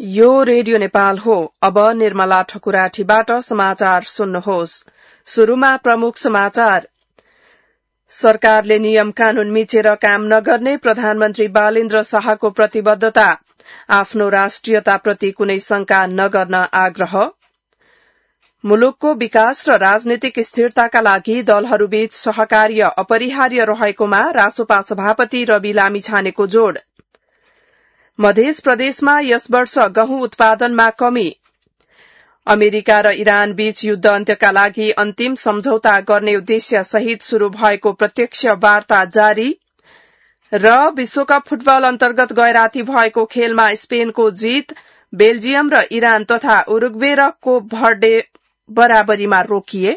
यो रेडियो नेपाल हो। अब निर्मला ठकुराठीबाट समाचार सुन्नुहोस्। शुरूमा प्रमुख समाचार। सरकारले नियम कानून मिचेर काम नगर्ने प्रधानमन्त्री बालेन्द्र शाहको प्रतिबद्धता। आफ्नो राष्ट्रियताप्रति कुनै शंका नगर्न आग्रह। मुलुकको विकास र राजनीतिक स्थिरताका लागि दलहरूबीच सहकार्य अपरिहार्य रहेकोमा रासोपा सभापति रवि लामिछानेको जोड़। मध्य प्रदेशमा यस वर्ष गहुँ उत्पादनमा कमी। अमेरिका र इरान बीच युद्ध अन्त्यका लागि अन्तिम सम्झौता गर्ने उद्देश्य सहित शुरू भएको प्रत्यक्ष वार्ता जारी। र विश्वकप फुटबल अन्तर्गत गैराती भएको खेलमा स्पेनको जीत। बेल्जियम र इरान तथा उरुग्वे र कोप भर्डे बराबरीमा रोकिए।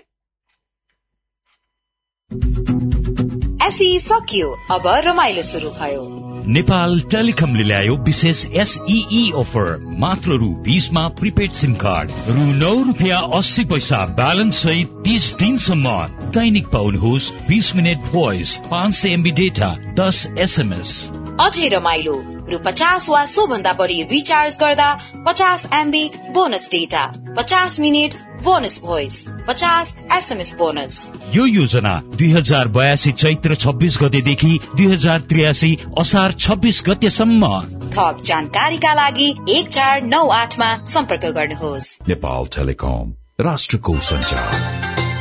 एसई सकियो, अब रमाइलो शुरू भयो। नेपाल टेलिकमले ल्यायो विशेष एसईई अफर। मात्र रु 20 मा प्रिपेड सिम कार्ड, रु 9.80 ब्यालेन्स सहित 30 दिनसम्म। दैनिक पाउनुहोस् 20 minute voice, 500 MB data, 10 SMS। अझै रमाइलो, रु 50 वा सोभन्दा बढी रिचार्ज गर्दा 50 MB bonus data, 50 minute bonus voice, 50 SMS bonus. यो योजना 2082 चैत्र 26 गतेदेखि 2083 असार 26 गतेसम्म। थप जानकारीका लागि 1498 मा सम्पर्क गर्नुहोस्। नेपाल टेलिकम, राष्ट्रको सञ्चार।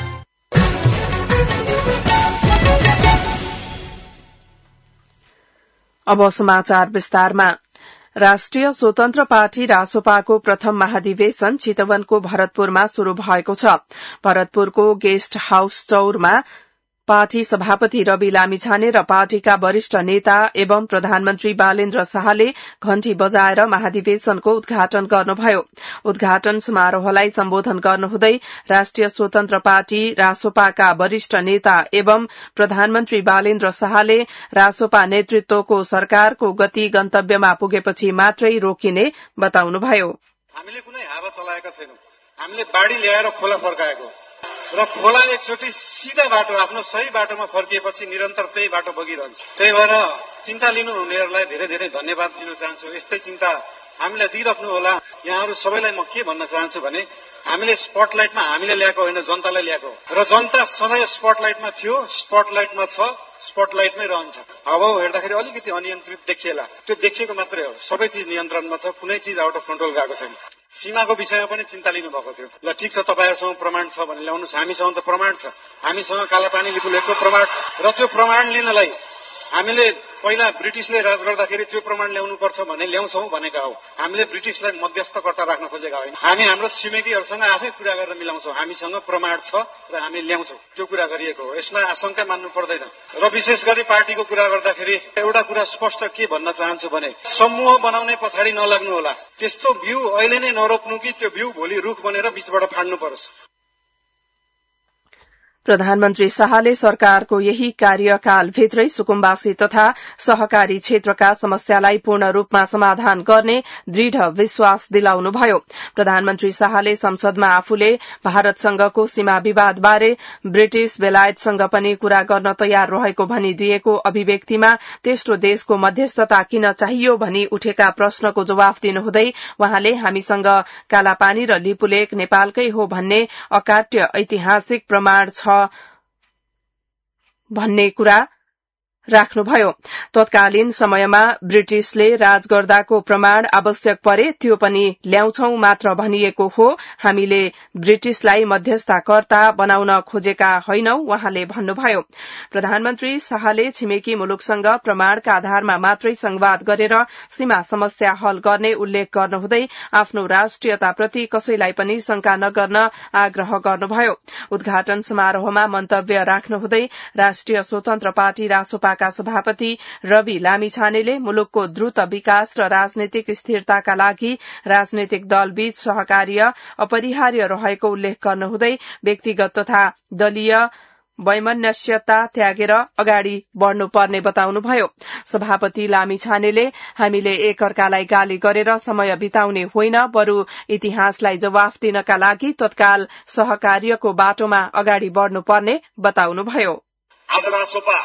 अब समाचार विस्तारमा। राष्ट्रिय स्वतन्त्र पार्टी रासोपाको प्रथम महाधिवेशन चितवनको भरतपुरमा शुरू भएको छ। भरतपुरको गेस्ट हाउस चौरमा पार्टी सभापति रवि लामिछाने र पार्टीका वरिष्ठ नेता एवं प्रधानमन्त्री बालेन्द्र शाहले घण्टी बजाएर महाधिवेशनको उद्घाटन गर्नुभयो। उद्घाटन समारोहलाई सम्बोधन गर्नुहुँदै राष्ट्रिय स्वतन्त्र पार्टी रासोपाका वरिष्ठ नेता एवं प्रधानमन्त्री बालेन्द्र शाहले रासोपा नेतृत्वको सरकारको गति गन्तव्यमा पुगेपछि मात्रै रोकिने बताउनुभयो। हामीले कुनै हावा चलाएका छैनौं। हामीले बाढी ल्याएर खोला फर्काएको र खोला एकचोटि सिधा बाटो आफ्नो सही बाटोमा फर्किएपछि निरन्तर त्यही बाटो बगिरहन्छ। त्यही भएर चिन्ता लिनुहुनेहरूलाई धेरै धेरै धन्यवाद दिन चाहन्छु। यस्तै चिन्ता हामीलाई दिइराख्नु होला। यहाँहरू सबैलाई म के भन्न चाहन्छु भने हामीले स्पटलाइटमा हामीले ल्याएको होइन, जनतालाई ल्याएको र जनता सधैँ स्पटलाइटमा थियो, स्पटलाइटमा छ, स्पटलाइटमै रहन्छ। हावाहुँ हेर्दाखेरि अलिकति अनियन्त्रित देखिएला, त्यो देखिएको मात्रै हो। सबै चिज नियन्त्रणमा छ, कुनै चिज आउट अफ कन्ट्रोल गएको छैन। सीमाको विषयमा पनि चिन्ता लिनु भएको थियो। ल ठिक छ, तपाईहरुसँग प्रमाण छ भने ल्याउनुस्। हामीसँग त प्रमाण छ, हामीसँग कालापानी लिपुलेखको प्रमाण छ र त्यो प्रमाण लिनलाई हामीले पहिला ब्रिटिसले राज गर्दाखेरि त्यो प्रमाण ल्याउनु पर्छ भने ल्याउँछौं भनेका हौ। हामीले ब्रिटिसलाई मध्यस्थकर्ता राख्न खोजेका होइन। हामी हाम्रो छिमेकीहरुसँग आफै कुरा गरेर मिलाउँछौं। हामीसँग प्रमाण छ र हामी ल्याउँछौं, त्यो कुरा गरिएको हो। यसमा आशंका मान्नु पर्दैन। र विशेष गरी पार्टीको कुरा गर्दाखेरि एउटा कुरा स्पष्ट के भन्न चाहन्छु भने समूह बनाउने पछाडी नलाग्नु होला। त्यस्तो बिउ अहिले नै नरोप्नु कि त्यो बिउ भोलि रुख बनेर बीचबाट फाड्नु पर्छ। प्रधानमन्त्री शाहले सरकारको यही कार्यकाल भित्रै सुकुम्बासी तथा सहकारी क्षेत्रका समस्यालाई पूर्ण रूपमा समाधान गर्ने दृढ़ विश्वास दिलाउनुभयो। प्रधानमन्त्री शाहले संसदमा आफूले भारतसँगको सीमा विवादबारे ब्रिटिश बेलायतसँग पनि कुरा गर्न तयार रहेको भनिदिएको अभिव्यक्तिमा तेस्रो देशको मध्यस्थता किन चाहियो भनी उठेका प्रश्नको जवाफ दिनुहुँदै वहाँले हामीसँग कालापानी र लिपुलेख नेपालकै हो भन्ने अकाट्य ऐतिहासिक प्रमाण छ भन्ने कुरा राख्नुभयो। तत्कालीन समयमा ब्रिटिशले राज गर्दाको प्रमाण आवश्यक परे त्यो पनि ल्याउँछौ मात्र भनिएको हो। हामीले ब्रिटिशलाई मध्यस्थकर्ता बनाउन खोजेका होइनौ, वहाँले भन्नुभयो। प्रधानमन्त्री शाहले छिमेकी मुलुकसँग प्रमाणका आधारमा मात्रै संवाद गरेर सीमा समस्या हल गर्ने उल्लेख गर्नुहुँदै आफ्नो राष्ट्रियताप्रति कसैलाई पनि शंका नगर्न आग्रह गर्नुभयो। उद्घाटन समारोहमा मन्तव्य राख्नुहुँदै राष्ट्रिय स्वतन्त्र पार्टी रासोपा का सभापति रवि लामिछानेले मुलुकको द्रुत विकास र राजनैतिक स्थिरताका लागि राजनैतिक दलबीच सहकार्य अपरिहार्य रहेको उल्लेख गर्नुहुँदै व्यक्तिगत तथा दलीय वैमनस्यता त्यागेर अगाडि बढ़नुपर्ने बताउनुभयो। सभापति लामिछानेले हामीले एकअर्कालाई गाली गरेर समय बिताउने होइन, बरु इतिहासलाई जवाफ दिनका लागि तत्काल सहकार्यको बाटोमा अगाडि बढ़नुपर्ने बताउनुभयो। आज रासोपा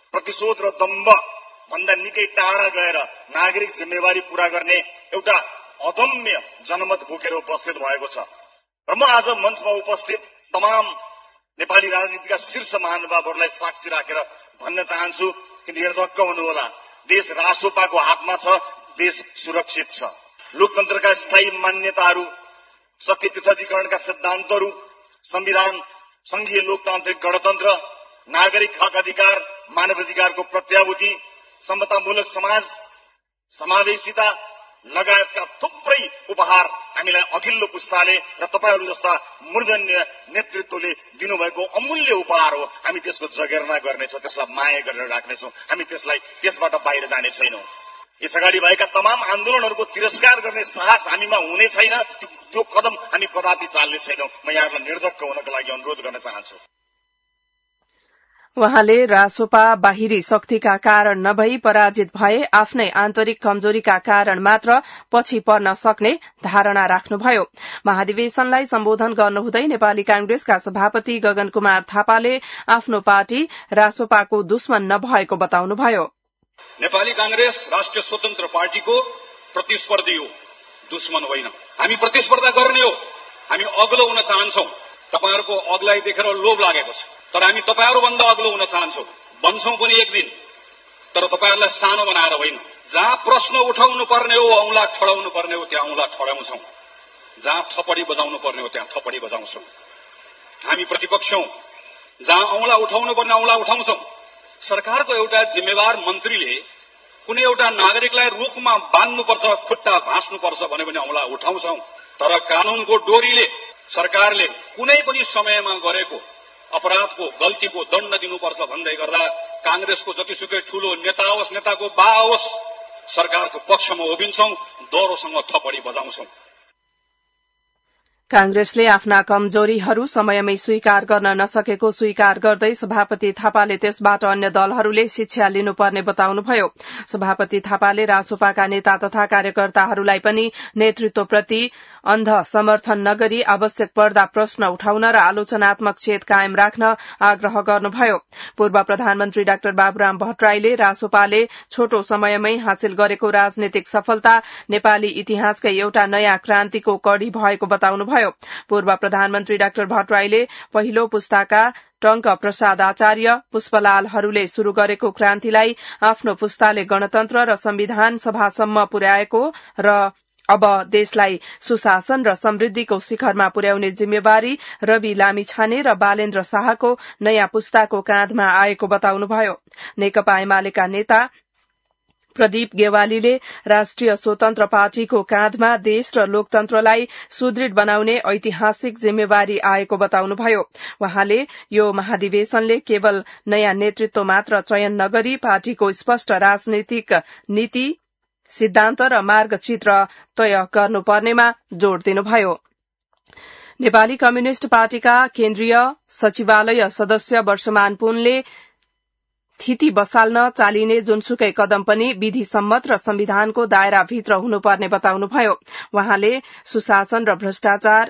प्रतिशोध र दम्भ भन्दा निकै टाढा गएर नागरिक जिम्मेवारी पूरा गर्ने एउटा अदम्य जनमत बोकेर उपस्थित भएको छ र म आज मञ्चमा उपस्थित तमाम नेपाली राजनीतिका शीर्ष महानुभावहरूलाई साक्षी राखेर भन्न चाहन्छु कि निर्धक्क हुनुहोला। देश रासोपाको हातमा छ, देश सुरक्षित छ। लोकतन्त्रका स्थायी मान्यताहरू, शक्ति पृथकीकरणका सिद्धान्तहरू, संविधान, संघीय लोकतान्त्रिक गणतन्त्र, नागरिक हक अधिकार, मानवाधिकारको प्रत्याभूति, समतामूलक समाज, समावेशिता लगायतका थुप्रै उपहार हामीलाई अघिल्लो पुस्ताले र तपाईहरू जस्ता मूर्धन्य नेतृत्वले दिनुभएको अमूल्य उपहार हो। हामी त्यसको जगेर्ना गर्नेछौँ, त्यसलाई माया गरेर राख्नेछौँ। हामी त्यसबाट बाहिर जाने छैनौं। यसअगाडि भएका तमाम आन्दोलनहरूको तिरस्कार गर्ने साहस हामीमा हुने छैन। त्यो कदम हामी कदापि चाल्ने छैनौं। म यहाँहरूलाई निर्धक्क हुनको लागि अनुरोध गर्न चाहन्छु। उहाँले रासोपा बाहिरी शक्तिका कारण नभई पराजित भए आफ्नै आन्तरिक कमजोरीका कारण मात्र पछि पर्न सक्ने धारणा राख्नुभयो। महाधिवेशनलाई सम्बोधन गर्नुहुँदै नेपाली कांग्रेसका सभापति गगन कुमार थापाले आफ्नो पार्टी रासोपाको दुश्मन नभएको बताउनुभयो। नेपाली कांग्रेस राष्ट्रिय स्वतन्त्र पार्टीको प्रतिस्पर्धी हो, दुश्मन होइन। हामी प्रतिस्पर्धा गर्ने हो, हामी अग्लो हुन चाहन्छौं। तपाईहरुको अग्लाई देखेर लोभ लागेको छ, तर हामी तपाईहरुभन्दा अग्लो हुन चाहन्छौं, बन्छौं पनि एक दिन, तर तपाईहरुलाई सानो बनाएर होइन। जहाँ प्रश्न उठाउनु पर्ने हो, औंला ठडाउनु पर्ने हो, त्यहाँ औंला ठडाउँछौं। जहाँ थपडी बजाउनु पर्ने हो, त्यहाँ थपडी बजाउँछौं। हामी प्रतिपक्ष हौं। जहाँ औंला उठाउनु पर्ने औंला उठाउँछौं। सरकारको एउटा जिम्मेवार मन्त्रीले कुनै एउटा नागरिकलाई रुखमा बान्नुपर्छ, खुट्टा भाँच्नुपर्छ भन्यो भने औंला उठाउँछौं। तर कानूनको डोरीले सरकारले कुनै पनि समयमा गरेको अपराधको गल्तीको दण्ड दिनुपर्छ भन्दै गर्दा कांग्रेसको जतिसुकै ठूलो नेता होस्, नेताको बा होस्, सरकारको पक्षमा उभिन्छौं, दोहोरोसँग थपडी बजाउँछौं। कांग्रेसले आफ्ना कमजोरीहरू समयमै स्वीकार गर्न नसकेको स्वीकार गर्दै सभापति थापाले त्यसबाट अन्य दलहरूले शिक्षा लिनुपर्ने बताउनुभयो। सभापति थापाले रासोपाका नेता तथा कार्यकर्ताहरूलाई पनि नेतृत्वप्रति अन्ध समर्थन नगरी आवश्यक पर्दा प्रश्न उठाउन र आलोचनात्मक चेत कायम राख्न आग्रह गर्नुभयो। पूर्व प्रधानमन्त्री डाक्टर बाबुराम भट्टराईले रासोपाले छोटो समयमै हासिल गरेको राजनीतिक सफलता नेपाली इतिहासकै एउटा नयाँ क्रान्तिको कडी भएको बताउनुभयो। पूर्व प्रधानमन्त्री डाक्टर भट्टराईले पहिलो पुस्ताका टंक प्रसाद आचार्य, पुष्पलालहरूले शुरू गरेको क्रान्तिलाई आफ्नो पुस्ताले गणतन्त्र र संविधान सभासम्म पुर्याएको र अब देशलाई सुशासन र समृद्धिको शिखरमा पुर्याउने जिम्मेवारी रवि लामिछाने र बालेन्द्र शाहको नयाँ पुस्ताको काँधमा आएको बताउनुभयो। नेकपा एमालेका नेता प्रदीप गेवालीले राष्ट्रिय स्वतन्त्र पार्टीको काँधमा देश र लोकतन्त्रलाई सुदृढ़ बनाउने ऐतिहासिक जिम्मेवारी आएको बताउनुभयो। वहाँले यो महाधिवेशनले केवल नयाँ नेतृत्व मात्र चयन नगरी पार्टीको स्पष्ट राजनीतिक नीति, सिद्धान्त र मार्गचित्र तय गर्नुपर्नेमा जोड़ दिनुभयो। नेपाली कम्युनिष्ट पार्टीका केन्द्रीय सचिवालय सदस्य वर्षमान पुनले थिति बसाल्न चालिने जुनसुकै कदम पनि विधि सम्मत र संविधानको दायराभित्र हुनुपर्ने बताउनुभयो। वहाँले सुशासन र भ्रष्टाचार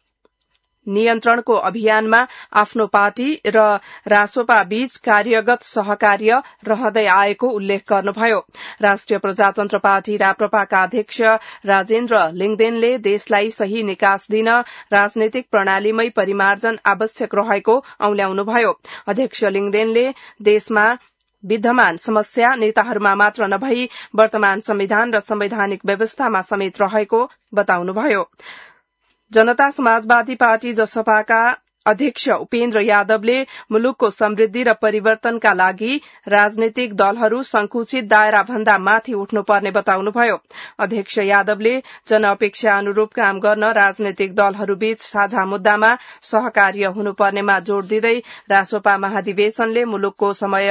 नियन्त्रणको अभियानमा आफ्नो पार्टी र रासोपा बीच कार्यगत सहकार्य रहँदै आएको उल्लेख गर्नुभयो। राष्ट्रिय प्रजातन्त्र पार्टी राप्रपाका अध्यक्ष राजेन्द्र लिङदेनले देशलाई सही निकास दिन राजनैतिक प्रणालीमै परिमार्जन आवश्यक रहेको औल्याउनुभयो। अध्यक्ष लिङदेनले देशमा विद्यमान समस्या नेताहरूमा मात्र नभई वर्तमान संविधान र संवैधानिक व्यवस्थामा समेत रहेको बताउनुभयो। जनता समाजवादी पार्टी जसपाका अध्यक्ष उपेन्द्र यादवले मुलुकको समृद्धि र परिवर्तनका लागि राजनैतिक दलहरू संकुचित दायरा भन्दा माथि उठ्नुपर्ने बताउनुभयो। अध्यक्ष यादवले जनअपेक्षा अनुरूप काम गर्न राजनैतिक दलहरूबीच साझा मुद्दामा सहकार्य हुनुपर्नेमा जोड़ दिँदै रासोपा महाधिवेशनले मुलुकको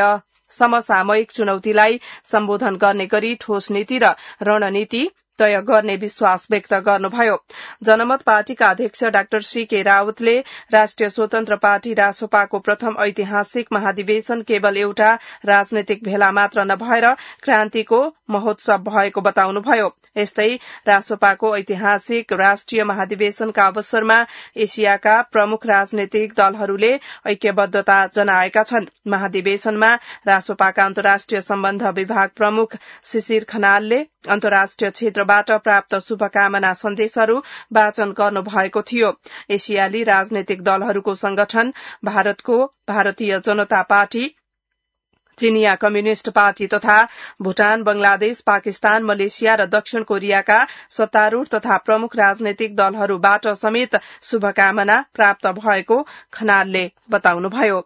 समसामयिक चुनौतीलाई सम्बोधन गर्ने गरी ठोस नीति र रणनीति तय गर्ने विश्वास व्यक्त गर्नुभयो। जनमत पार्टीका अध्यक्ष डाक्टर सीके रावतले राष्ट्रिय स्वतन्त्र पार्टी रासोपाको प्रथम ऐतिहासिक महाधिवेशन केवल एउटा राजनैतिक भेला मात्र नभएर क्रान्तिको महोत्सव भएको बताउनुभयो। यस्तै रासोपाको ऐतिहासिक राष्ट्रिय महाधिवेशनका अवसरमा एशियाका प्रमुख राजनैतिक दलहरूले ऐक्यबद्धता जनाएका छन्। महाधिवेशनमा रासोपाका अन्तर्राष्ट्रिय सम्बन्ध विभाग प्रमुख शिशिर खनालले अन्तर्राष्ट्रिय क्षेत्र तर्फबाट प्राप्त शुभकामना सन्देशहरू वाचन गर्नुभएको थियो। एसियाली राजनैतिक दलहरूको संगठन भारतको Bharatiya Janata party, चीनिया communist party तथा भूटान, बंगलादेश, पाकिस्तान, मलेसिया र दक्षिण कोरियाका सत्तारूढ़ तथा प्रमुख राजनैतिक दलहरूबाट समेत शुभकामना प्राप्त भएको खनालले बताउनुभयो।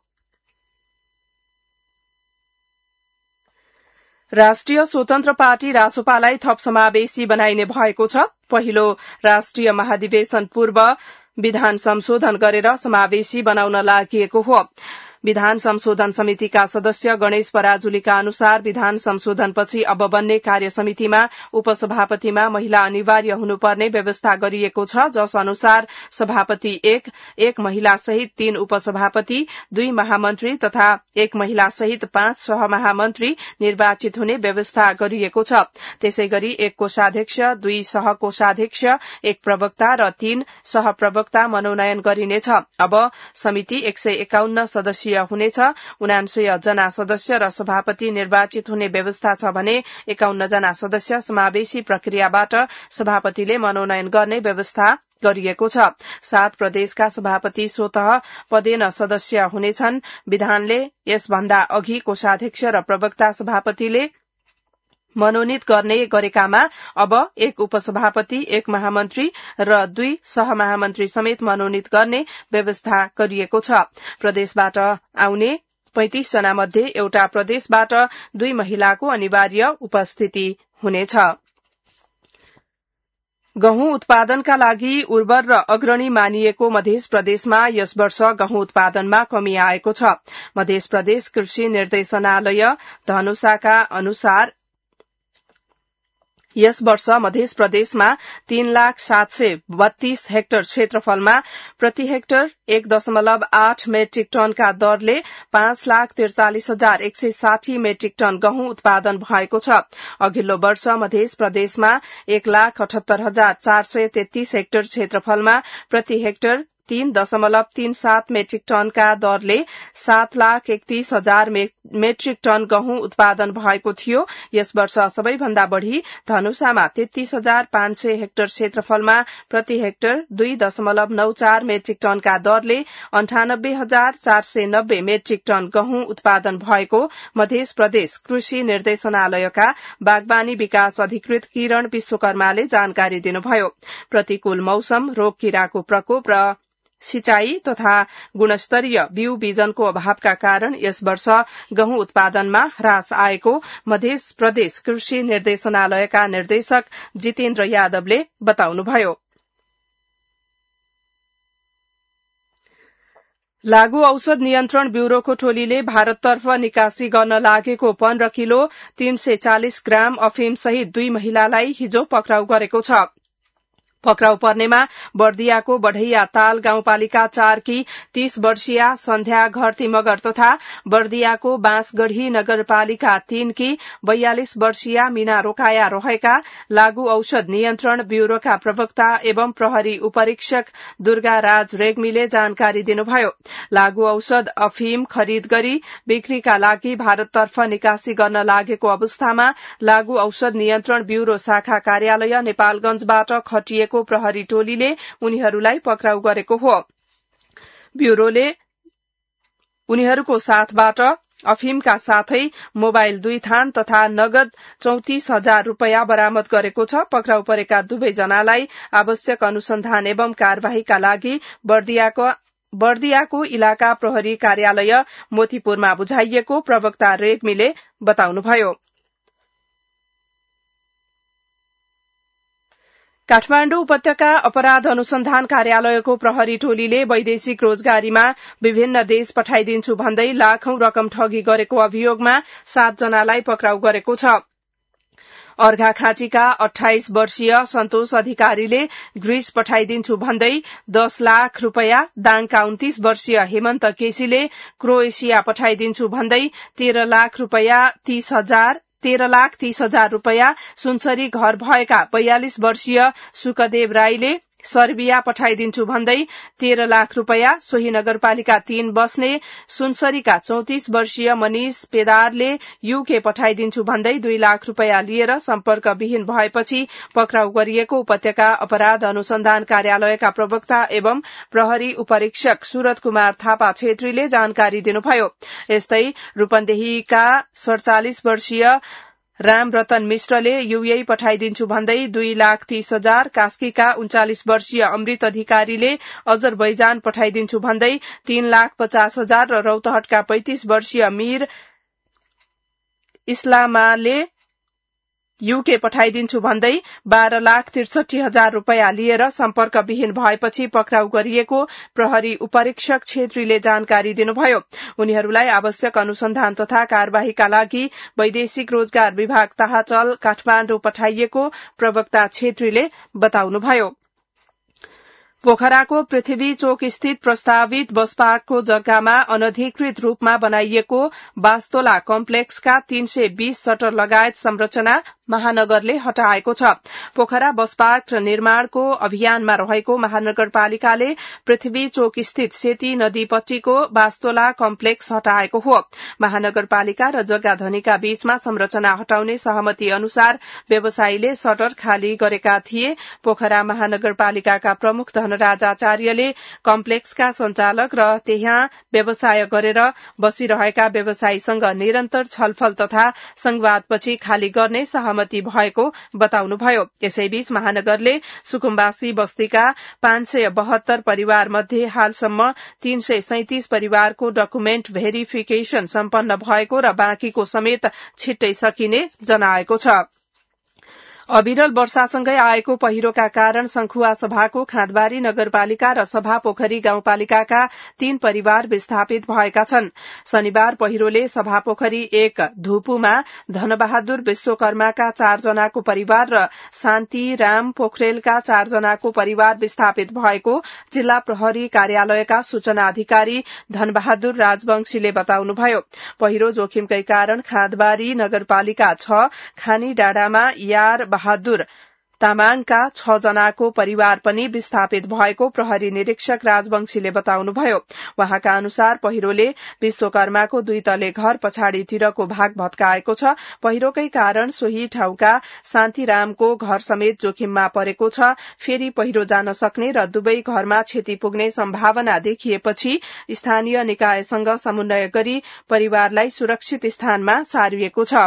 राष्ट्रिय स्वतन्त्र पार्टी रासोपालाई थप समावेशी बनाइने भएको छ। पहिलो राष्ट्रिय महाधिवेशन पूर्व विधान संशोधन गरेर समावेशी बनाउन लागि हो। विधान संशोधन समितिका सदस्य गणेश पराजुलीका अनुसार विधान संशोधनपछि अब बन्ने कार्य समितिमा उपसभापतिमा महिला अनिवार्य हुनुपर्ने व्यवस्था गरिएको छ, जस अनुसार सभापति एक महिला सहित 3 उपसभापति, 2 महामन्त्री तथा 1 महिला सहित 5 सहमहामन्त्री निर्वाचित हुने व्यवस्था गरिएको छ। त्यसैगरी 1 कोषाध्यक्ष, 2 सहकोषाध्यक्ष, 1 प्रवक्ता र 3 सहप्रवक्ता मनोनयन गरिनेछ। अब समिति 151 सदस्य हुनेछ। 79 जना सदस्य र सभापति निर्वाचित हुने व्यवस्था छ भने 51 जना सदस्य समावेशी प्रक्रियाबाट सभापतिले मनोनयन गर्ने व्यवस्था गरिएको छ। 7 प्रदेशका सभापति स्वतः पदेन सदस्य हुनेछन्। विधानले यसभन्दा अघि कोषाध्यक्ष र प्रवक्ता सभापतिले मनोनित गर्ने गरेकामा अब 1 उपसभापति, 1 महामन्त्री र 2 सहमहामन्त्री समेत मनोनित गर्ने व्यवस्था गरिएको छ। प्रदेशबाट आउने 35 जना मध्ये एउटा प्रदेशबाट 2 महिलाको अनिवार्य उपस्थिति हुनेछ। गहुँ उत्पादनका लागि उर्वर र अग्रणी मानिएको मध्य प्रदेशमा यस वर्ष गहुँ उत्पादनमा कमी आएको छ। मध्य प्रदेश कृषि निर्देशनालय धनुषाका अनुसार यस वर्ष मध्य प्रदेशमा 3,732 हेक्टर क्षेत्रफलमा प्रति हेक्टर 1.8 मेट्रिक टनका दरले 5,43,160 मेट्रिक टन गहुँ उत्पादन भएको छ। अघिल्लो वर्ष मध्य प्रदेशमा 1,78,433 हेक्टर क्षेत्रफलमा प्रति हेक्टर 3.37 मेट्रिक टनका दरले 7,31,000 मेट्रिक टन गहुँ उत्पादन भएको थियो। यस वर्ष सबैभन्दा बढ़ी धनुषामा 33,500 हेक्टर क्षेत्रफलमा प्रति हेक्टर 2.94 मेट्रिक टनका दरले 98,490 मेट्रिक टन गहुँ उत्पादन भएको मध्य प्रदेश कृषि निर्देशनालयका बागवानी विकास अधिकृत किरण विश्वकर्माले जानकारी दिनुभयो। प्रतिकूल मौसम, रोग किराको प्रकोप र सिंचाई तथा गुणस्तरीय बिउ बिजनको अभावका कारण यस वर्ष गहुँ उत्पादनमा ह्रास आएको मध्य प्रदेश कृषि निर्देशनालयका निर्देशक जितेन्द्र यादवले बताउनुभयो। लागू औषध नियन्त्रण ब्यूरोको टोलीले भारततर्फ निकासी गर्न लागेको 15 किलो 340 ग्राम अफिम सहित 2 महिलालाई हिजो पक्राउ गरेको छ। पक्राउ पर्नेमा बर्दियाको बढ़ैया ताल गाउँपालिका 4 की 30 वर्षीया सन्ध्या घरती मगर तथा बर्दियाको बाँसगढ़ी नगरपालिका 3 की 42 वर्षीया मीना रोकाया रहेका लागू औषध नियन्त्रण ब्यूरोका प्रवक्ता एवं प्रहरी उपरीक्षक दुर्गा राज रेग्मीले जानकारी दिनुभयो। लागू औषध अफिम खरिद गरी बिक्रीका लागि भारततर्फ निकासी गर्न लागेको अवस्थामा लागू औषध नियन्त्रण ब्यूरो शाखा कार्यालय नेपालगंजबाट खटिएको प्रहरी टोलीले उनीहरूलाई पक्राउ गरेको हो। ब्यूरोले उनीहरूको साथबाट अफिमका साथै मोबाइल 2 थान तथा नगद 34,000 रूपैयाँ बरामद गरेको छ। पक्राउ परेका दुवैजनालाई आवश्यक अनुसन्धान एवं कार्यवाहीका लागि बर्दियाको इलाका प्रहरी कार्यालय मोतीपुरमा बुझाइएको प्रवक्ता रेग्मीले बताउनुभयो। काठमाडौँ उपत्यका अपराध अनुसन्धान कार्यालयको प्रहरी टोलीले वैदेशिक रोजगारीमा विभिन्न देश पठाइदिन्छु भन्दै लाखौं रकम ठगी गरेको अभियोगमा 7 जनालाई पक्राउ गरेको छ। अर्घाखाँचीका 28 वर्षीय सन्तोष अधिकारीले ग्रीस पठाइदिन्छु भन्दै 10 लाख रूपैयाँ, दाङका 29 वर्षीय हेमन्त केसीले क्रोएसिया पठाइदिन्छु भन्दै 13 लाख रूपैयाँ 13,30,000 रूपैयाँ, सुनसरी घर भएका 42 वर्षीय सुकदेव राईले सर्बिया पठाइदिन्छु भन्दै 13 लाख रूपैयाँ, सोही नगरपालिका 3 बस्ने सुनसरीका 34 वर्षीय मनिष पेदारले यूके पठाइदिन्छु भन्दै 2 लाख रूपैयाँ लिएर सम्पर्कविहीन भएपछि पक्राउ गरिएको उपत्यका अपराध अनुसन्धान कार्यालयका प्रवक्ता एवं प्रहरी उपरीक्षक सुरत कुमार थापा छेत्रीले जानकारी दिनुभयो। यस्तै रूपन्देहीका 47 वर्षीय रामरतन मिश्रले यूए पठाइदिन्छु भन्दै 2,30,000, कास्कीका 39 वर्षीय अमृत अधिकारीले अजरबैजान पठाइदिन्छु भन्दै 3,50,000 र रौतहटका 35 वर्षीय मीर इस्लामाले यूके पठाइदिन्छु भन्दै 12,63,000 रूपैयाँ लिएर सम्पर्कविहीन भएपछि पक्राउ गरिएको प्रहरी उपरीक्षक छेत्रीले जानकारी दिनुभयो। उनीहरूलाई आवश्यक अनुसन्धान तथा कार्यवाहीका लागि वैदेशिक रोजगार विभाग ताहाचल काठमाडौँ पठाइएको प्रवक्ता छेत्रीले बताउनुभयो। पोखराको पृथ्वी चोक स्थित प्रस्तावित बस पार्कको जग्गामा अनधिकृत रूपमा बनाइएको बास्तोला कम्प्लेक्सका 320 शटर लगायत संरचना महानगरले हटाएको छ। पोखरा बस पार्क निर्माणको अभियानमा रहेको महानगरपालिकाले पृथ्वी चोक स्थित सेती नदीपट्टिको बास्तोला कम्प्लेक्स हटाएको हो। महानगरपालिका र जग्गा धनीका बीचमा संरचना हटाउने सहमति अनुसार व्यवसायीले शटर खाली गरेका थिए। पोखरा महानगरपालिकाका प्रमुख धनराज आचार्यले कम्प्लेक्सका संचालक र त्यहाँ व्यवसाय गरेर बसिरहेका व्यवसायीसँग निरन्तर छलफल तथा संवादपछि खाली गर्ने सहमति भएको बताउनुभयो। यसैबीच महानगरले सुकुम्बासी बस्तीका 572 परिवार मध्ये हालसम्म 337 परिवारको डकुमेन्ट भेरिफिकेशन सम्पन्न भएको र बाँकीको समेत छिट्टै सकिने जनाएको छ। अविरल वर्षासँगै आएको पहिरोका कारण संखुवा सभाको खाँदबारी नगरपालिका र सभा पोखरी गाउँपालिकाका 3 परिवार विस्थापित भएका छन्। शनिबार पहिरोले सभा पोखरी 1 धुपुमा धनबहादुर विश्वकर्माका 4 जनाको परिवार र शान्ति राम पोखरेलका 4 जनाको परिवार विस्थापित भएको जिल्ला प्रहरी कार्यालयका सूचना अधिकारी धनबहादुर राजवंशीले बताउनुभयो। पहिरो जोखिमकै कारण खाँदबारी नगरपालिका 6 खानी डाँडामा यार बहादुर तामाङका 6 जनाको परिवार पनि विस्थापित भएको प्रहरी निरीक्षक राजवंशीले बताउनुभयो। वहाँका अनुसार पहिरोले विश्वकर्माको 2 तले घर पछाडितिरको भाग भत्काएको छ। पहिरोकै कारण सोही ठाउँका शान्तिरामको घर समेत जोखिममा परेको छ। फेरि पहिरो जान सक्ने र दुवै घरमा क्षति पुग्ने सम्भावना देखिएपछि स्थानीय निकायसँग समन्वय गरी परिवारलाई सुरक्षित स्थानमा सारिएको छ।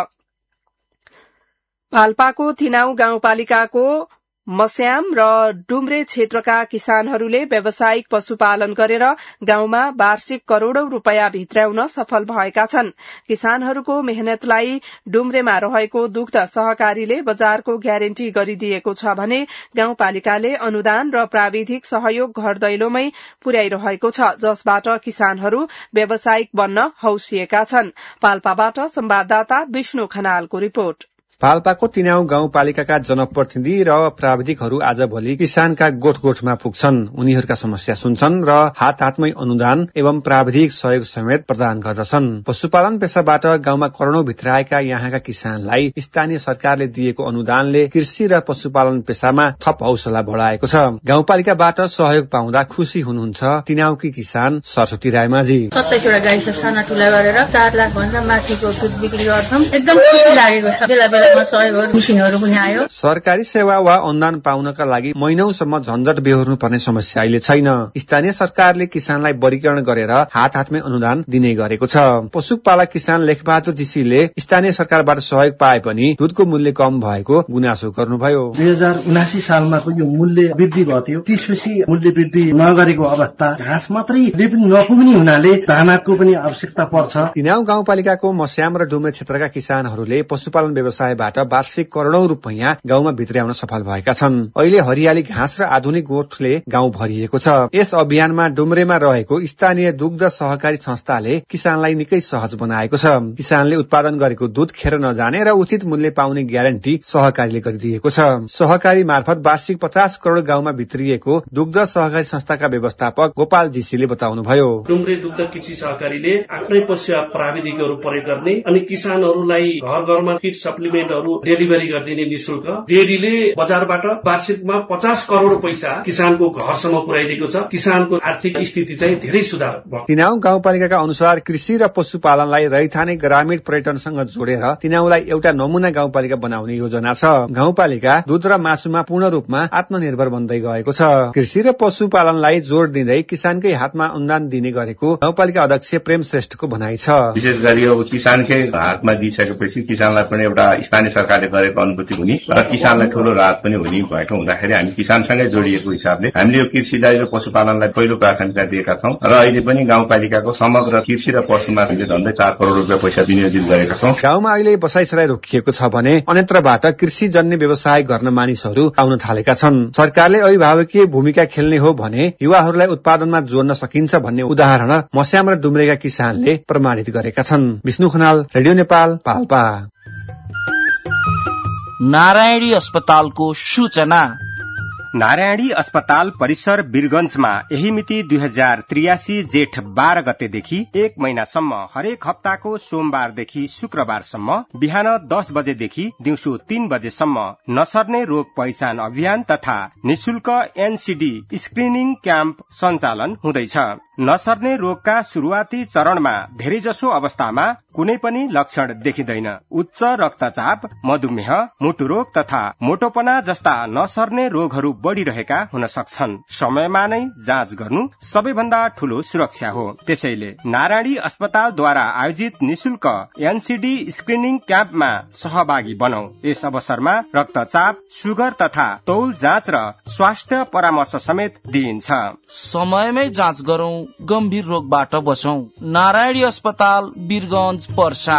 पाल्पाको थिनाउ गाउँपालिकाको मस्याम र डुम्रे क्षेत्रका किसानहरूले व्यावसायिक पशुपालन गरेर गाउँमा वार्षिक करोड़ौं रूपैयाँ भित्र्याउन सफल भएका छन्। किसानहरूको मेहनतलाई डुम्रेमा रहेको दुग्ध सहकारीले बजारको ग्यारेन्टी गरिदिएको छ भने गाउँपालिकाले अनुदान र प्राविधिक सहयोग घर दैलोमै पुर्याइरहेको छ, जसबाट किसानहरू व्यावसायिक बन्न हौसिएका छन्। पाल्पाबाट संवाददाता विष्णु खनालको रिपोर्ट। पाल्पाको तिनाउ गाउँपालिकाका जनप्रतिनिधि र प्राविधिकहरू आजभोलि किसानका गोठगोठमा पुग्छन्, उनीहरूका समस्या सुन्छन् र हातमै अनुदान एवं प्राविधिक सहयोग समेत प्रदान गर्दछन्। पशुपालन पेशाबाट गाउँमा करोड़ौं भित्राएका यहाँका किसानलाई स्थानीय सरकारले दिएको अनुदानले कृषि र पशुपालन पेशामा थप हौसला बढाएको छ। गाउँपालिकाबाट सहयोग पाउँदा खुशी हुनुहुन्छ तिनाउकी किसान सरस्वती रायमाझी। 27 वटा गाई साना ठुला गरेर 4 लाख भन्दा माथिको दुध बिक्री गर्छौं। एकदम खुसी लागेको छ। बेला सरकारी सेवा वा अनुदान पाउनका लागि महिनौसम्म झन्झट बेहोर्नु पर्ने समस्या अहिले छैन। स्थानीय सरकारले किसानलाई वर्गीकरण गरेर हातमै अनुदान दिने गरेको छ। पशुपालक किसान लेखबहादुर जीसीले स्थानीय सरकारबाट सहयोग पाए पनि दुधको मूल्य कम भएको गुनासो गर्नुभयो। 2079 सालमा यो मूल्य वृद्धि भयो थियो, त्यसपछि मूल्य वृद्धि नगरेको अवस्था, घाँस मात्रै नपुग्ने हुनाले दानाको पनि आवश्यकता पर्छ। तिनाउ गाउँपालिकाको मस्याम र डुम्रे क्षेत्रका किसानहरूले पशुपालन व्यवसायबाट वार्षिक करोड़ौं रूपैयाँ गाउँमा भित्र्याउन सफल भएका छन्। अहिले हरियाली घाँस र आधुनिक गोठले गाउँ भरिएको छ। यस अभियानमा डुम्रेमा रहेको स्थानीय दुग्ध सहकारी संस्थाले किसानलाई निकै सहज बनाएको छ। किसानले उत्पादन गरेको दूध खेर नजाने र उचित मूल्य पाउने ग्यारेन्टी सहकारीले गरिदिएको छ। सहकारी मार्फत वार्षिक 50 करोड़ गाउँमा भित्रिएको दुग्ध सहकारी संस्थाका व्यवस्थापक गोपाल जीसीले बताउनुभयो। डुम्रे दुग्ध कृषि सहकारीले आफ्नै पशु प्राविधिकहरू प्रयोग गर्ने अनि किसानहरूलाई घर घरमा किट सप्लिमेन्ट पेमेन्टहरू डेलिभरी गरिदिने निशुल्क। डेरीले बजारबाट वार्षिकमा 50 करोड पैसा किसानको घरसम्म पुर्याइदिएको छ। किसानको आर्थिक स्थिति चाहिँ धेरै सुधार भयो। तिनाउ गाउँपालिकाका अनुसार कृषि र पशुपालनलाई रैथाने ग्रामीण पर्यटनसँग जोडेर तिनाउलाई एउटा नमुना गाउँपालिका बनाउने योजना छ। गाउँपालिका दूध र मासुमा पूर्ण रूपमा आत्मनिर्भर बन्दै गएको छ। कृषि र पशुपालनलाई जोड़ दिँदै किसानकै हातमा अनुदान दिने गरेको गाउँपालिका अध्यक्ष प्रेम श्रेष्ठको भनाइ छ। विशेष गरी अब किसानकै हातमा दिइसकेपछि किसानलाई पनि एउटा स्थानीय सरकारले गरेको अनुभूति हुने र किसानलाई ठूलो राहत पनि हुने भएको हुँदाखेरि हामी किसानसँगै जोडिएको हिसाबले हामीले यो कृषिलाई र पशुपालनलाई पहिलो प्राथमिकता दिएका छौं र अहिले पनि गाउँपालिकाको समग्र कृषि र पशुमा हामीले झन्डै 4 करोड रुपियाँ पैसा विनियोजित गरेका छौं। गाउँमा अहिले बसाइसराई रोकिएको छ भने अन्यत्रबाट कृषि जन्य व्यवसाय गर्न मानिसहरू आउन थालेका छन्। सरकारले अभिभावकीय भूमिका खेल्ने हो भने युवाहरूलाई उत्पादनमा जोड्न सकिन्छ भन्ने उदाहरण मस्याम र डुम्रेका किसानले प्रमाणित गरेका छन्। विष्णु खनाल, रेडियो नेपाल, पाल्पा। नारायणी अस्पतालको सूचना। नारायणी अस्पताल परिसर वीरगंजमा यही मिति 2083 जेठ 12 गतेदेखि 1 महिनासम्म हरेक हप्ताको सोमबारदेखि शुक्रबारसम्म बिहान 10 बजेदेखि दिउँसो 3 बजेसम्म नसर्ने रोग पहिचान अभियान तथा निशुल्क एनसीडी स्क्रिनिङ क्याम्प सञ्चालन हुँदैछ। नसर्ने रोगका शुरूआती चरणमा धेरैजसो अवस्थामा कुनै पनि लक्षण देखिँदैन। उच्च रक्तचाप, मधुमेह, मुटु रोग तथा मोटोपना जस्ता नसर्ने रोगहरू बढ़िरहेका हुन सक्छन्। समयमा नै जाँच गर्नु सबैभन्दा ठूलो सुरक्षा हो। त्यसैले नारायणी अस्पतालद्वारा आयोजित निशुल्क एनसीडी स्क्रिनिङ क्याम्पमा सहभागी बनौ। यस अवसरमा रक्तचाप, सुगर तथा तौल जाँच र स्वास्थ्य परामर्श समेत दिइन्छ। समयमै जाँच गरौं, गम्भीर रोगबाट बचौं। नारायणी अस्पताल, वीरगंज, पर्सा।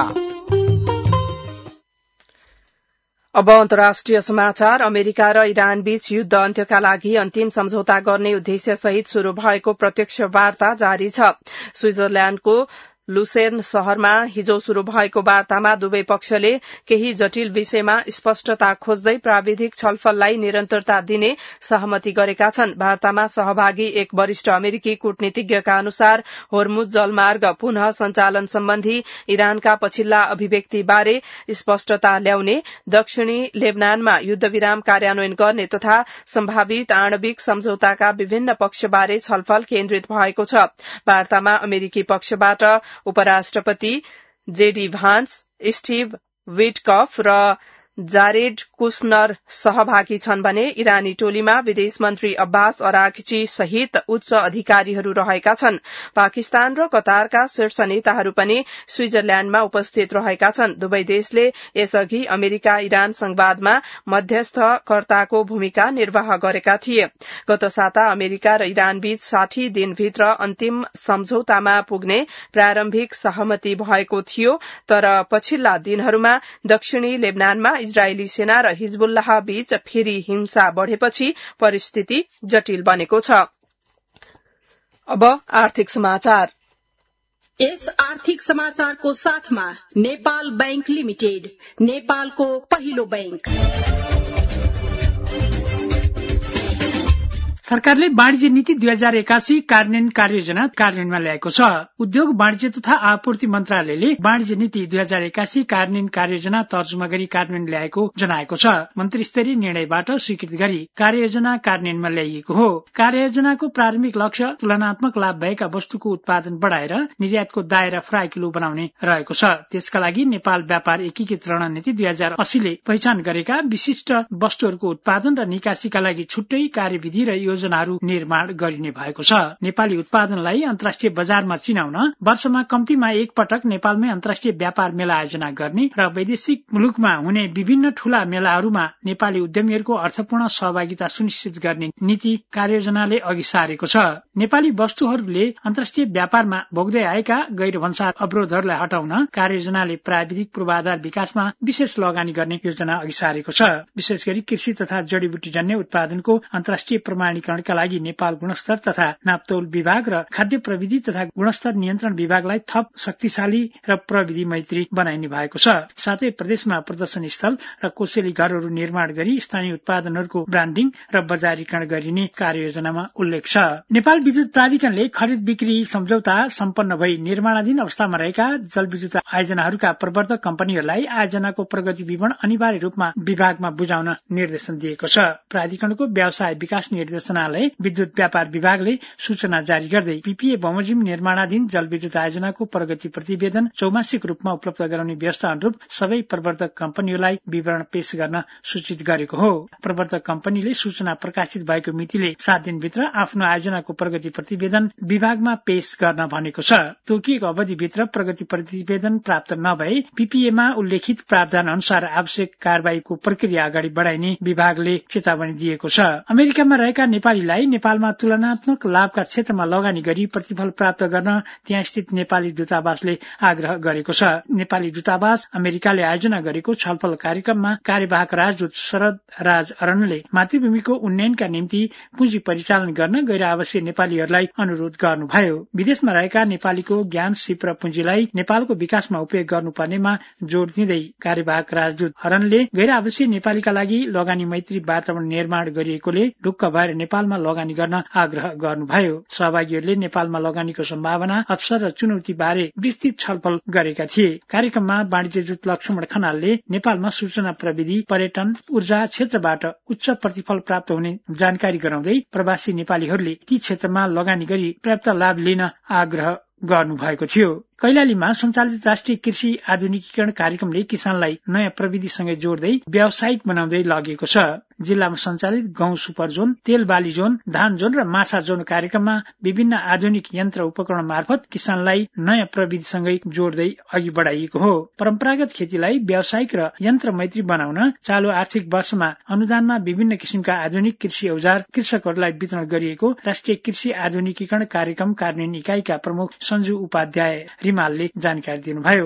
अब अन्तर्राष्ट्रिय समाचार। अमेरिका र इरान बीच युद्ध अन्त्यका लागि अन्तिम सम्झौता गर्ने उद्देश्य सहित शुरू भएको प्रत्यक्ष वार्ता जारी छ। स्विजरल्याण्डको लुसेर्न शहरमा हिजो शुरू भएको वार्तामा दुवै पक्षले केही जटिल विषयमा स्पष्टता खोज्दै प्राविधिक छलफललाई निरन्तरता दिने सहमति गरेका छन्। वार्तामा सहभागी एक वरिष्ठ अमेरिकी कूटनीतिज्ञका अनुसार होर्मुज जलमार्ग पुनः सञ्चालन सम्बन्धी इरानका पछिल्ला अभिव्यक्तिबारे स्पष्टता ल्याउने, दक्षिणी लेबनानमा युद्धविराम कार्यान्वयन गर्ने तथा सम्भावित आणविक सम्झौताका विभिन्न पक्षबारे छलफल केन्द्रित भएको छ। वार्तामा अमेरिकी पक्षबाट उपराष्ट्रपति जेडी भान्स, स्टीभ विटकफ र जारेड कुशनर सहभागी छन् भने इरानी टोलीमा विदेश मन्त्री अब्बास अराक्ची सहित उच्च अधिकारीहरू रहेका छन्। पाकिस्तान र कतारका शीर्ष नेताहरू पनि स्विजरल्याण्डमा उपस्थित रहेका छन्। दुवै देशले यसअघि अमेरिका इरान संवादमा मध्यस्थकर्ताको भूमिका निर्वाह गरेका थिए। गत साता अमेरिका र इरान बीच 60 दिनभित्र अन्तिम सम्झौतामा पुग्ने प्रारम्भिक सहमति भएको थियो, तर पछिल्ला दिनहरूमा दक्षिणी लेबनानमा इजरायली सेना र हिजबुल्लाह बीच फेरि हिंसा बढ़ेपछि परिस्थिति जटिल बनेको छ। अब आर्थिक समाचार। यस आर्थिक समाचारको साथमा नेपाल बैंक लिमिटेड, नेपालको पहिलो बैंक। सरकारले वाणिज्य नीति 2081 कार्यान्वयन कार्ययोजना कार्यान्वयनमा ल्याएको छ। उद्योग, वाणिज्य तथा आपूर्ति मन्त्रालयले वाणिज्य नीति 2081 कार्यान्वयन कार्ययोजना तर्जुमा गरी कार्यान्वयन ल्याएको जनाएको छ। मन्त्री स्तरीय निर्णयबाट स्वीकृत गरी कार्ययोजना कार्यान्वयनमा ल्याइएको हो। कार्ययोजनाको प्रारम्भिक लक्ष्य तुलनात्मक लाभ भएका वस्तुको उत्पादन बढ़ाएर निर्यातको दायरा फराकिलो बनाउने रहेको छ। त्यसका लागि नेपाल व्यापार एकीकृत रणनीति 2080 ले पहिचान गरेका विशिष्ट वस्तुहरूको उत्पादन र निकासीका लागि छुट्टै कार्यविधि र योजनाहरू निर्माण गरिने भएको छ। नेपाली उत्पादनलाई अन्तर्राष्ट्रिय बजारमा चिनाउन वर्षमा कम्तीमा एक पटक नेपालमै अन्तर्राष्ट्रिय व्यापार मेला आयोजना गर्ने र वैदेशिक मुलुकमा हुने विभिन्न ठूला मेलाहरूमा नेपाली उद्यमीहरूको अर्थपूर्ण सहभागिता सुनिश्चित गर्ने नीति कार्ययोजनाले अघि सारेको छ। नेपाली वस्तुहरूले अन्तर्राष्ट्रिय व्यापारमा भोग्दै आएका गैर भन्सार अवरोधहरूलाई हटाउन कार्ययोजनाले प्राविधिक पूर्वाधार विकासमा विशेष लगानी गर्ने योजना अघि सारेको छ। विशेष गरी कृषि तथा जडीबुटी जन्य उत्पादनको अन्तर्राष्ट्रिय प्रमाणीकरण प्रमाणीकरणका लागि नेपाल गुणस्तर तथा नापतौल विभाग र खाद्य प्रविधि तथा गुणस्तर नियन्त्रण विभागलाई थप शक्तिशाली र प्रविधि मैत्री बनाइने भएको छ। साथै प्रदेशमा प्रदर्शनी स्थल र कोसेली घरहरू निर्माण गरी स्थानीय उत्पादनहरूको ब्रान्डिङ र बजारीकरण गरिने कार्ययोजनामा उल्लेख छ। नेपाल विद्युत प्राधिकरणले खरिद बिक्री सम्झौता सम्पन्न भई निर्माणाधीन अवस्थामा रहेका जलविद्युत आयोजनाहरूका प्रवर्तक कम्पनीहरूलाई आयोजनाको प्रगति विवरण अनिवार्य रूपमा विभागमा बुझाउन निर्देशन दिएको छ। प्राधिकरणको व्यवसाय विकास निर्देशनालय विद्युत व्यापार विभागले सूचना जारी गर्दै पीपीए बमोजिम निर्माणाधीन जलविद्युत आयोजनाको प्रगति प्रतिवेदन चौमासिक रूपमा उपलब्ध गराउने व्यवस्था अनुरूप सबै प्रवर्तक कम्पनीहरूलाई विवरण पेश गर्न सूचित गरेको हो। प्रवर्तक कम्पनीले सूचना प्रकाशित भएको मितिले 7 दिनभित्र आफ्नो आयोजनाको प्रगति प्रतिवेदन विभागमा पेश गर्न भनेको छ। तोकिएको अवधिभित्र प्रगति प्रतिवेदन प्राप्त नभए पीपीएमा उल्लेखित प्रावधान अनुसार आवश्यक कार्यवाहीको प्रक्रिया अगाडि बढाइने विभागले चेतावनी दिएको छ। अमेरिकामा रहेका नेपालीलाई नेपालमा तुलनात्मक लाभका क्षेत्रमा लगानी गरी प्रतिफल प्राप्त गर्न त्यहाँ स्थित नेपाली दूतावासले आग्रह गरेको छ। नेपाली दूतावास अमेरिकाले आयोजना गरेको छलफल कार्यक्रममा कार्यवाहक राजदूत शरद राज अरणले मातृभूमिको उन्नयनका निम्ति पुँजी परिचालन गर्न गैर आवासीय नेपालीहरूलाई अनुरोध गर्नुभयो। विदेशमा रहेका नेपालीको ज्ञान सिप र पुँजीलाई नेपालको विकासमा उपयोग गर्नुपर्नेमा जोड़ दिँदै कार्यवाहक राजदूत अरणले गैर आवासीय नेपालीका लागि लगानी मैत्री वातावरण निर्माण गरिएकोले ढुक्क भएर नेपालमा लगानी गर्न आग्रह गर्नुभयो। सहभागीहरूले नेपालमा लगानीको सम्भावना, अवसर र चुनौती बारे विस्तृत छलफल गरेका थिए। कार्यक्रममा वाणिज्य दूत लक्ष्मण खनालले नेपालमा सूचना प्रविधि, पर्यटन, ऊर्जा क्षेत्रबाट उच्च प्रतिफल प्राप्त हुने जानकारी गराउँदै प्रवासी नेपालीहरूले ती क्षेत्रमा लगानी गरी पर्याप्त लाभ लिन आग्रह गर्नुभएको थियो। कैलालीमा सञ्चालित राष्ट्रिय कृषि आधुनिकीकरण कार्यक्रमले किसानलाई नयाँ प्रविधिसँगै जोड्दै व्यावसायिक बनाउँदै लगेको छ। जिल्लामा सञ्चालित गहुँ सुपर जोन, तेल बाली जोन, धान जोन र माछा जोन कार्यक्रममा विभिन्न आधुनिक यन्त्र उपकरण मार्फत किसानलाई नयाँ प्रविधिसँगै जोड्दै अघि बढाइएको हो। परम्परागत खेतीलाई व्यावसायिक र यन्त्र मैत्री बनाउन चालु आर्थिक वर्षमा अनुदानमा विभिन्न किसिमका आधुनिक कृषि औजार कृषकहरूलाई वितरण गरिएको राष्ट्रिय कृषि आधुनिकीकरण कार्यक्रम कार्यान्वयन इकाइका प्रमुख सञ्जु उपाध्याय रिमालले जानकारी दिनुभयो।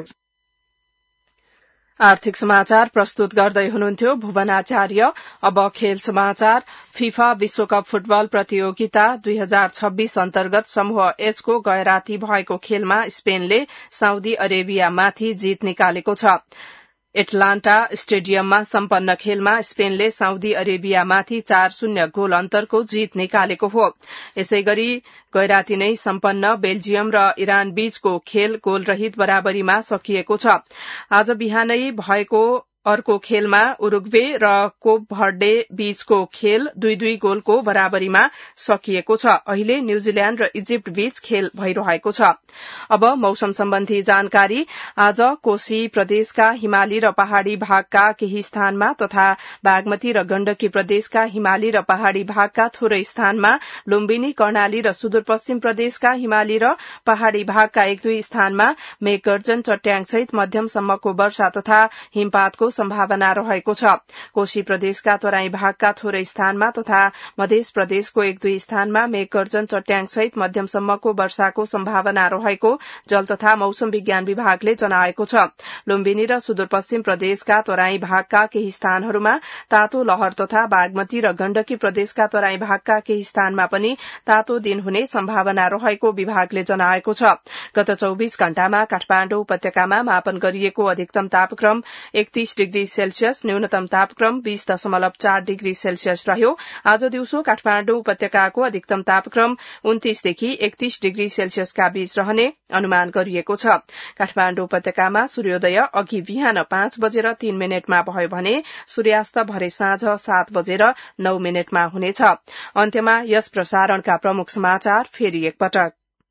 आर्थिक समाचार प्रस्तुत गर्दै हुनुहुन्थ्यो भुवन आचार्य। अब खेल समाचार। फिफा विश्वकप फुटबल प्रतियोगिता 2026 अन्तर्गत समूह एच को गैराती भएको खेलमा स्पेनले साउदी अरेबियामाथि जित निकालेको छ। एटलान्टा स्टेडियममा सम्पन्न खेलमा स्पेनले साउदी अरेबियामाथि 4-0 गोल अन्तरको जित निकालेको हो। यसैगरी गैराती नै सम्पन्न बेल्जियम र इरान बीचको खेल गोलरहित बराबरीमा सकिएको छ। आज बिहानै भएको अर्को खेलमा उरुग्वे र कोप भर्डे बीचको खेल 2-2 गोलको बराबरीमा सकिएको छ। अहिले न्यूजील्याण्ड र इजिप्ट बीच खेल भइरहेको छ। अब मौसम सम्बन्धी जानकारी। आज कोशी प्रदेशका हिमाली र पहाड़ी भागका केही स्थानमा तथा बागमती र गण्डकी प्रदेशका हिमाली र पहाड़ी भागका थोरै स्थानमा, लुम्बिनी, कर्णाली र सुदूरपश्चिम प्रदेशका हिमाली र पहाड़ी भागका 1-2 स्थानमा मेघगर्जन, चट्याङसहित मध्यमसम्मको वर्षा तथा हिमपातको सम्भावना रहेको छ। कोशी प्रदेशका तराई भागका थोरै स्थानमा तथा मध्य प्रदेशको 1-2 स्थानमा मेघगर्जन, चट्याङसहित मध्यमसम्मको वर्षाको सम्भावना रहेको जल तथा मौसम विज्ञान विभागले जनाएको छ। लुम्बिनी र सुदूरपश्चिम प्रदेशका तराई भागका केही स्थानहरूमा तातो लहर तथा बागमती र गण्डकी प्रदेशका तराई भागका केही स्थानमा पनि तातो दिन हुने सम्भावना रहेको विभागले जनाएको छ। गत 24 घण्टामा काठमाडौँ उपत्यकामा मापन गरिएको अधिकतम तापक्रम 31 डिग्री सेल्सियस, न्यूनतम तापक्रम 20.4 डिग्री सेल्सियस रह्यो। आज दिउँसो काठमाडौँ उपत्यकाको अधिकतम तापक्रम 29 देखि 31 डिग्री सेल्सियसका बीच रहने अनुमान गरिएको छ। काठमाडौँ उपत्यकामा सूर्योदय अघि बिहान 5:03 भयो भने सूर्यास्त भरे साँझ 7:09 हुनेछ। अन्त्यमा यस प्रसारणका प्रमुख समाचार फेरि एकपटक।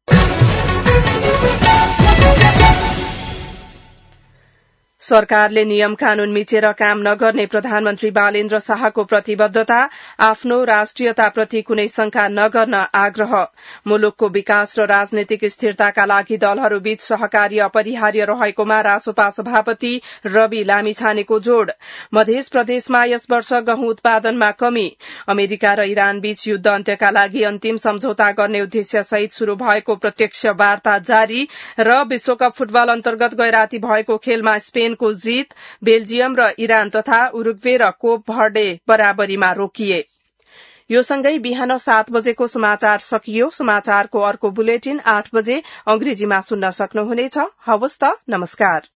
सरकारले नियम कानून मिचेर काम नगर्ने प्रधानमन्त्री बालेन्द्र शाहको प्रतिबद्धता, आफ्नो राष्ट्रियताप्रति कुनै शंका नगर्न आग्रह। मुलुकको विकास र राजनैतिक स्थिरताका लागि दलहरूबीच सहकार्य अपरिहार्य रहेकोमा रासोपा सभापति रवि लामिछानेको जोड़। मध्य प्रदेशमा यस वर्ष गहुँ उत्पादनमा कमी। अमेरिका र इरान बीच युद्ध अन्त्यका लागि अन्तिम सम्झौता गर्ने उद्देश्यसहित शुरू भएको प्रत्यक्ष वार्ता जारी। र विश्वकप फुटबल अन्तर्गत गैराती भएको खेलमा स्पेनको जीत, बेल्जियम र इरान तथा उरुग्वे र कोप भर्डे बराबरीमा रोकिए। यो सँगै बिहान 7 बजेको समाचार सकियो। समाचारको अर्को बुलेटिन 8 बजे अंग्रेजीमा सुन्न सक्नुहुनेछ। हवस् त, नमस्कार।